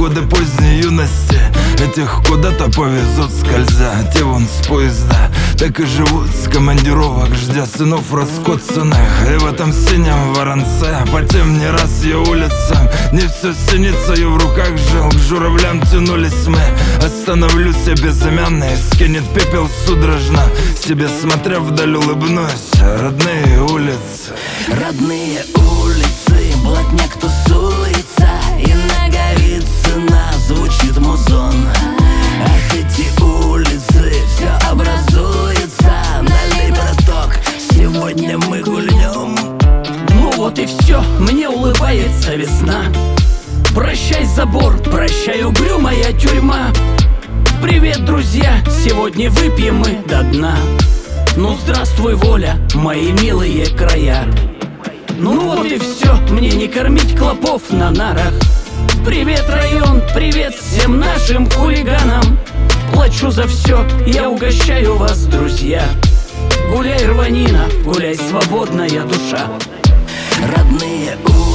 годы поздней юности. Этих куда-то повезут скользя, те вон с поезда так и живут с командировок, ждя сынов раскоцанных. И в этом синем воронце по тем не раз ее улицам не все синицею в руках жил. К журавлям тянулись мы. Остановлюсь я безымянный, скинет пепел судорожно, себе смотря вдаль улыбнусь. Родные улицы, родные улицы, блатняк тусуется, и Наговицына звучит музон. Ах, эти улицы, все образуется. Налей, браток, сегодня мы гульнем. Ну вот и все, мне улыбается весна. Прощай забор, прощай угрюмая тюрьма. Привет, друзья, сегодня выпьем мы до дна. Ну здравствуй, воля, мои милые края. Ну вот и все, мне не кормить клопов на нарах. Привет, район, привет всем нашим хулиганам. Плачу за все, я угощаю вас, друзья. Гуляй, рванина, гуляй, свободная душа. Родные улицы,